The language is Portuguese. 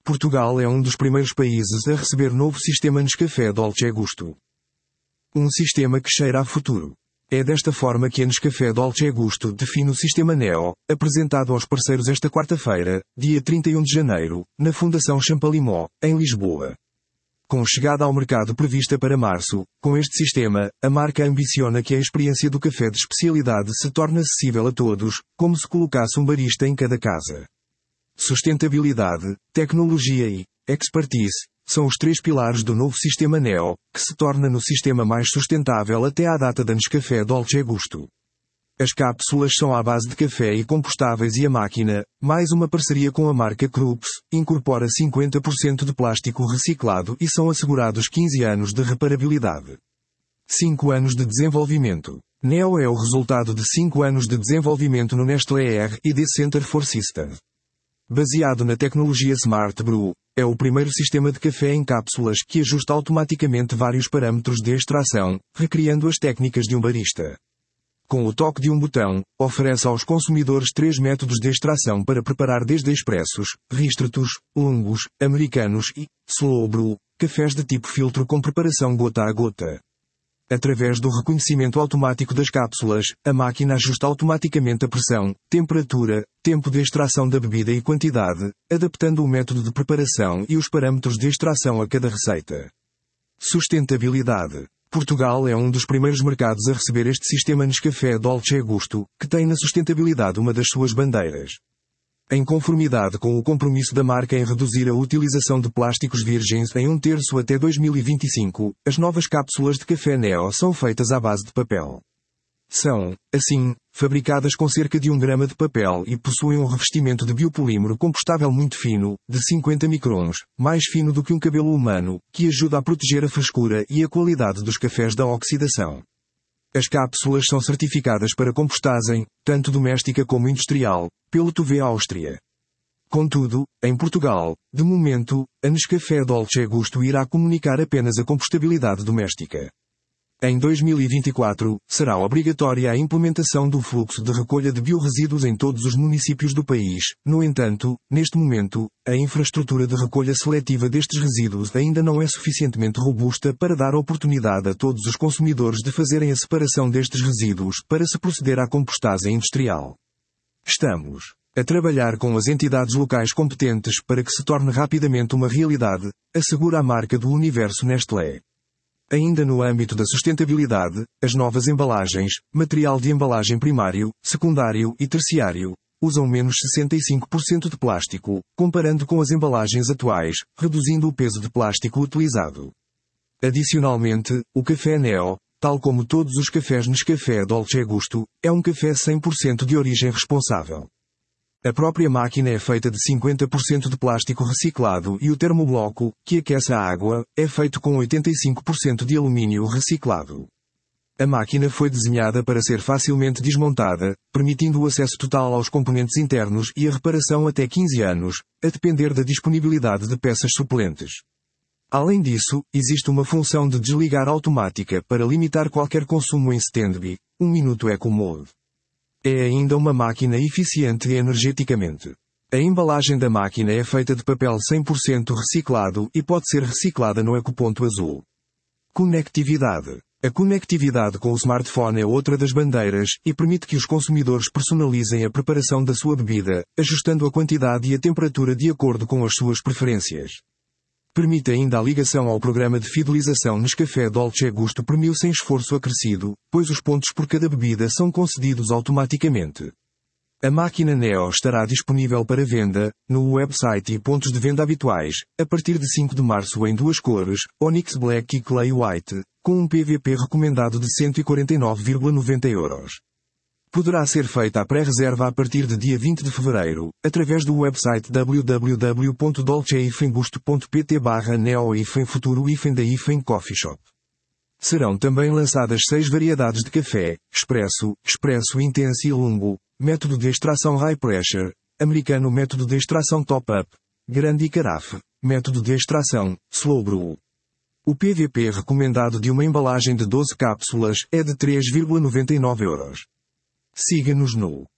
Portugal é um dos primeiros países a receber novo sistema Nescafé Dolce Gusto. Um sistema que cheira a futuro. É desta forma que a Nescafé Dolce Gusto define o sistema Neo, apresentado aos parceiros esta quarta-feira, dia 31 de janeiro, na Fundação Champalimau, em Lisboa. Com chegada ao mercado prevista para março, com este sistema, a marca ambiciona que a experiência do café de especialidade se torne acessível a todos, como se colocasse um barista em cada casa. Sustentabilidade, tecnologia e expertise são os três pilares do novo sistema Neo, que se torna no sistema mais sustentável até à data da Nescafé Dolce Gusto. As cápsulas são à base de café e compostáveis e a máquina, mais uma parceria com a marca Krups, incorpora 50% de plástico reciclado e são assegurados 15 anos de reparabilidade. 5 anos de desenvolvimento. Neo é o resultado de 5 anos de desenvolvimento no Nestlé R&D Center for Systems. Baseado na tecnologia Smart Brew, é o primeiro sistema de café em cápsulas que ajusta automaticamente vários parâmetros de extração, recriando as técnicas de um barista. Com o toque de um botão, oferece aos consumidores 3 métodos de extração para preparar desde expressos, ristretos, longos, americanos e slow brew, cafés de tipo filtro com preparação gota a gota. Através do reconhecimento automático das cápsulas, a máquina ajusta automaticamente a pressão, temperatura, tempo de extração da bebida e quantidade, adaptando o método de preparação e os parâmetros de extração a cada receita. Sustentabilidade. Portugal é um dos primeiros mercados a receber este sistema Nescafé Dolce Gusto, que tem na sustentabilidade uma das suas bandeiras. Em conformidade com o compromisso da marca em reduzir a utilização de plásticos virgens em 1/3 até 2025, as novas cápsulas de café Neo são feitas à base de papel. São, assim, fabricadas com cerca de 1 grama de papel e possuem um revestimento de biopolímero compostável muito fino, de 50 microns, mais fino do que um cabelo humano, que ajuda a proteger a frescura e a qualidade dos cafés da oxidação. As cápsulas são certificadas para compostagem, tanto doméstica como industrial, pelo TÜV Áustria. Contudo, em Portugal, de momento, a Nescafé Dolce Gusto irá comunicar apenas a compostabilidade doméstica. Em 2024, será obrigatória a implementação do fluxo de recolha de biorresíduos em todos os municípios do país. No entanto, neste momento, a infraestrutura de recolha seletiva destes resíduos ainda não é suficientemente robusta para dar oportunidade a todos os consumidores de fazerem a separação destes resíduos para se proceder à compostagem industrial. Estamos a trabalhar com as entidades locais competentes para que se torne rapidamente uma realidade, assegura a marca do Universo Nestlé. Ainda no âmbito da sustentabilidade, as novas embalagens, material de embalagem primário, secundário e terciário, usam menos 65% de plástico, comparando com as embalagens atuais, reduzindo o peso de plástico utilizado. Adicionalmente, o café Neo, tal como todos os cafés Nescafé Dolce Gusto, é um café 100% de origem responsável. A própria máquina é feita de 50% de plástico reciclado e o termobloco, que aquece a água, é feito com 85% de alumínio reciclado. A máquina foi desenhada para ser facilmente desmontada, permitindo o acesso total aos componentes internos e a reparação até 15 anos, a depender da disponibilidade de peças suplentes. Além disso, existe uma função de desligar automática para limitar qualquer consumo em stand-by, 1 minuto Eco Mode. É ainda uma máquina eficiente energeticamente. A embalagem da máquina é feita de papel 100% reciclado e pode ser reciclada no ecoponto azul. Conectividade. A conectividade com o smartphone é outra das bandeiras e permite que os consumidores personalizem a preparação da sua bebida, ajustando a quantidade e a temperatura de acordo com as suas preferências. Permite ainda a ligação ao programa de fidelização Nescafé Dolce Gusto Premium sem esforço acrescido, pois os pontos por cada bebida são concedidos automaticamente. A máquina Neo estará disponível para venda, no website e pontos de venda habituais, a partir de 5 de março em 2 cores, Onyx Black e Clay White, com um PVP recomendado de 149,90 €. Poderá ser feita a pré-reserva a partir de dia 20 de fevereiro, através do website www.dolce-gusto.pt/neo-futuro-da-coffee shop. Serão também lançadas 6 variedades de café: Expresso, Expresso Intense e Lungo, método de extração High Pressure, americano método de extração Top-Up, grande e carafe, método de extração Slow Brew. O PVP recomendado de uma embalagem de 12 cápsulas é de 3,99 €. Siga-nos no